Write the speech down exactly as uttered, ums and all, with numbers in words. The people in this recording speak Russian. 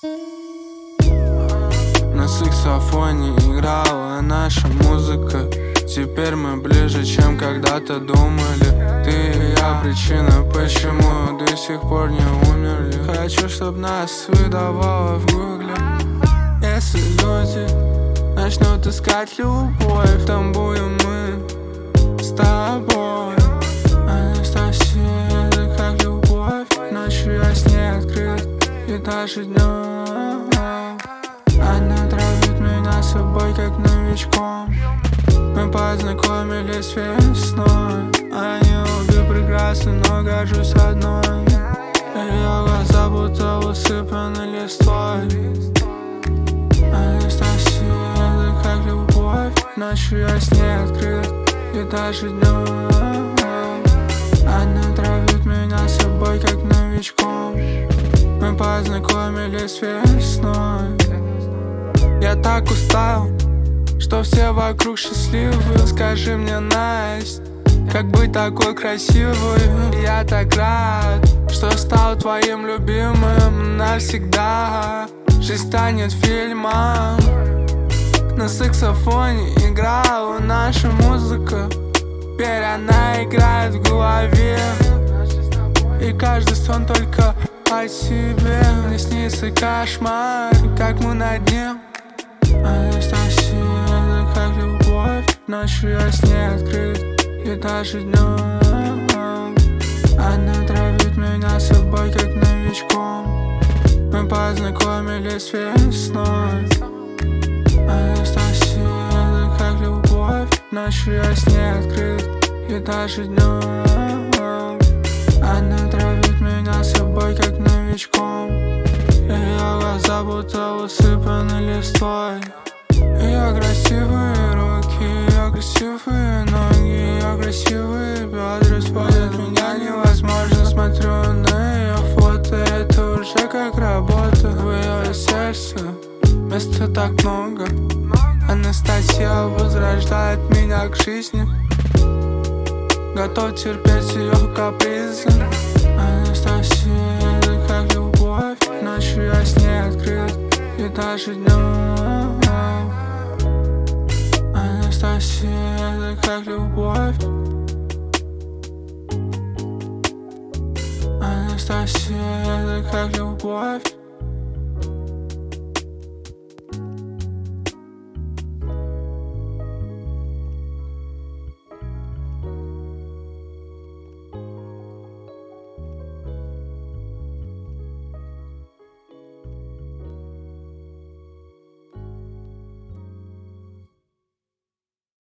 На саксофоне играла наша музыка. Теперь мы ближе, чем когда-то думали. Ты и я причина, почему до сих пор не умерли. Хочу, чтоб нас выдавало в гугле. Если люди начнут искать любовь, там будем мы с тобой. Анастасия, это как любовь. Ночью я с ней открыт, и даже днем она травит меня собой, как новичком. Мы познакомились весной. Они обе прекрасны, но горжусь одной. Ее глаза будто усыпаны листвой. Анастасия, это как любовь. Ночью я с ней открыт, и даже днем она травит меня собой, как новичком. Мы познакомились весной. Я так устал, что все вокруг счастливы. Скажи мне, Настя, как быть такой красивой? Я так рад, что стал твоим любимым навсегда. Жизнь станет фильмом. На саксофоне играла наша музыка. Теперь она играет в голове, и каждый сон только о тебе. Мне снится кошмар, как мы на дне. Анастасия, это как любовь. Ночью я с ней открыт, и даже днем она травит меня собой, как новичком. Мы познакомились весной. Анастасия, это как любовь. Ночью я с ней открыт, и даже днем она травит меня собой, как новичком. Ее глаза будто усыпаны листвой. Ее красивые руки, ее красивые ноги, ее красивые бедра сводят меня невозможно. Смотрю на ее фото, это уже как работа. В ее сердце места так много. Анастасия возрождает меня к жизни. Готов терпеть ее капризы. Анастасия, это как любовь. Ночью я с ней открыт, и даже днем. Анастасия, это как любовь. Анастасия, это как любовь.